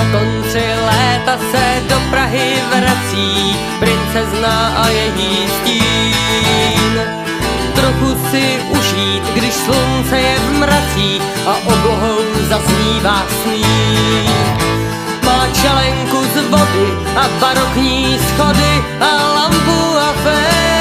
konci léta se do Prahy vrací princezna a její stín. Trochu si užít, když slunce je v mracích a oblohou zaznívá sníh. Má čelenku z vody a barokní schody a lampu a fér.